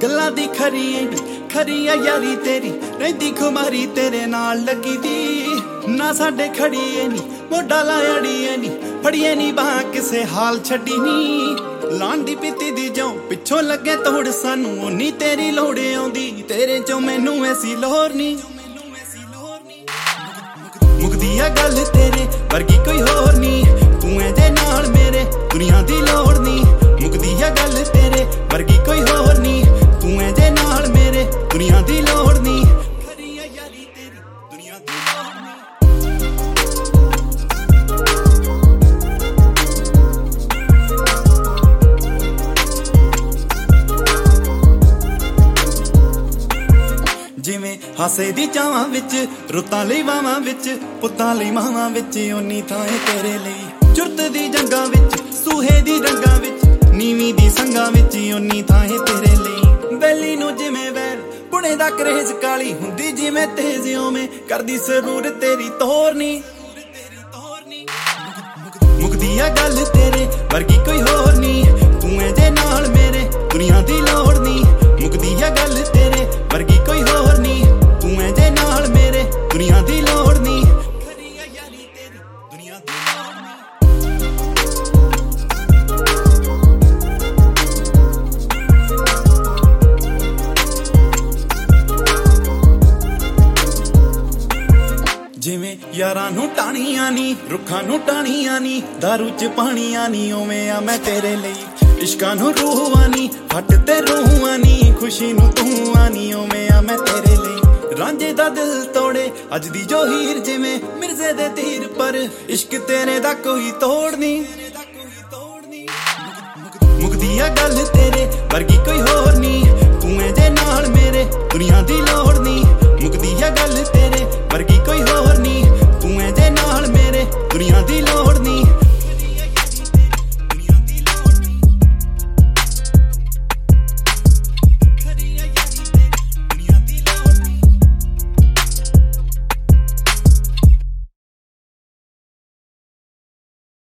गल्लां दी खरी यारी तेरी रहिंदी खुमारी तेरे नाल लगी दी ना साडे खड़ीए नी मोढा लाया अड़ीए नी फड़िए नी बाह किसे हाल छड्डी नी लाण दी पीती दी जो पिछों लगे तोड़ सानू ओनी तेरी लोड़ आउंदी तेरे चों मैनू ऐसी लोर नी मुकदी आ गल तेरे वर्गी कोई होर नी तू ऐ जे नाल मेरे दुनिया दी लोड़ नी मुकदी आ गल तेरे वर्गी कोई होर नी तू ऐ जे नाल मेरे दुनिया दी लोड़ नी खरी आ यारी तेरी दुनिया दी लोड़ नी जिवें हासे दी चावां विच रुत्तां लई वावां विच पुत्तां लई मावां विच ओनी थां तेरे लई जुरत दी जंगां विच सूहे दी रंगां विच नीवीं दी संगां विच ओनी थां तेरे लई बैली नूं जिवें वैर पुणे दा करेज काली हुंदी जिवें तेज ओवें करदी सरूर तेरी तोरनी मुकदी आ गल तेरे वर्गी कोई होर नी तू ऐ जे नाल मेरे दुनिया दी लोड़ नी मुकदी आ गल तेरे वर्गी कोई होर नी तू ऐ जे नाल मेरे दुनिया दी लोड़ नी खरी आ यारी तेरी दुनिया दी लोड़ नी जिवें यारां नूं टाणियां नी रुखां नूं टाणियां नी दारू च पाणियां नी ओवें आ मैं तेरे लई इश्कां नूं रूह आनी फट ते रूह आनी खुशी नूं तू आनी ओवें आ मैं तेरे लई रांझे दा दिल तोड़े अज दी जो हीर जिवें मिर्जे दे तीर पर इश्क तेरे दा कोई तोड़ नी मुकदी आ गल तेरे वर्गी कोई होर नी तू ऐ जे नाल मेरे दुनिया दी लोड़ नी मुकदी आ गल तेरे